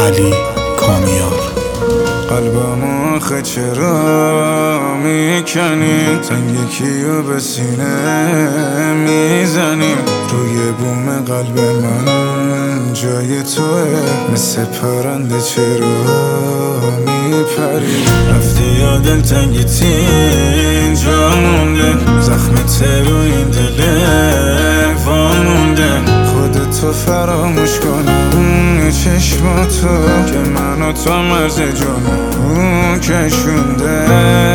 علی کامیار. قلبم آخه چرا میکنی؟ تنگ کیو به سینه میزنی؟ روی بوم قلب من جای توه، مثل پرنده چرا میپری؟ رفتی یا دلتنگیت اینجا مونده، زخمت رو این دل وامونده. خودتو فراموش کنم چشماتو که منو تا مرز جنون کشونده.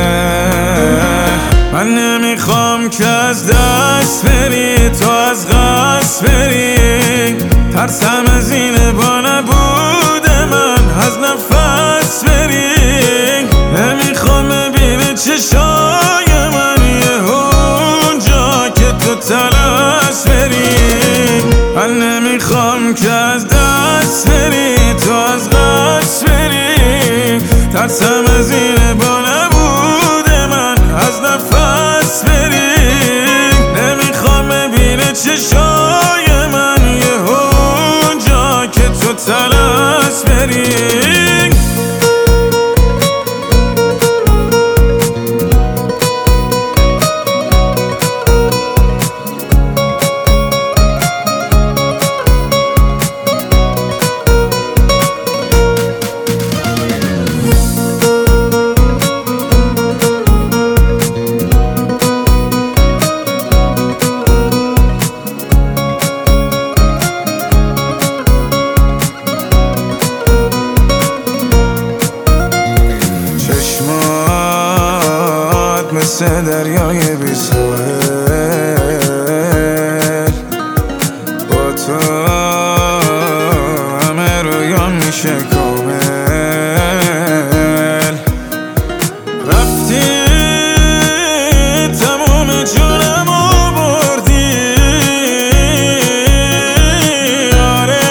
من نمیخوام که از دست بری، تو از قصد بری. ترسم از اینه با نبود من از نفس بری. نمیخوام ببینی چشای من یه اونجا که تو تلاش بری. من نمیخوام که از دست بری، تو از قصد بری. ترسم از اینه با نبود من از نفس بری. نمیخوام ببینه چشای من یه اونجا که تو تلاش بری. مثل دریای بی ساحل، با تو همه رویان میشه کامل. رفتی تموم جونمو بردی، آره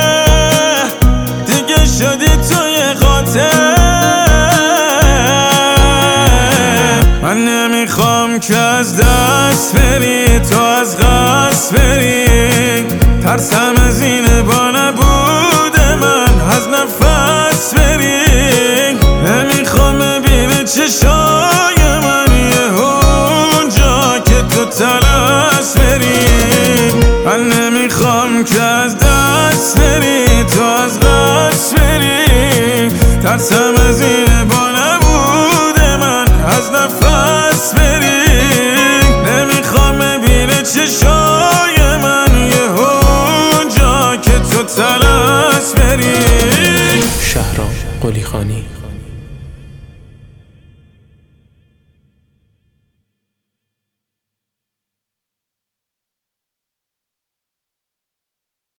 دیگه شدی توی قاتل. من نمیخوام که از دست بری، تو از قصد بری. ترسم از اینه با نبود من از نفس بری. نمیخوام ببینی چشای من یه اونجا که تو تلاش بری. من نمیخوام که از دست بری، تو از قصد بری. ترسم از اینه با نبود من از نفس بری. نمیخوام ببینه چشای من یه اونجا که تو تلاش بری. شهرام قلیخانی.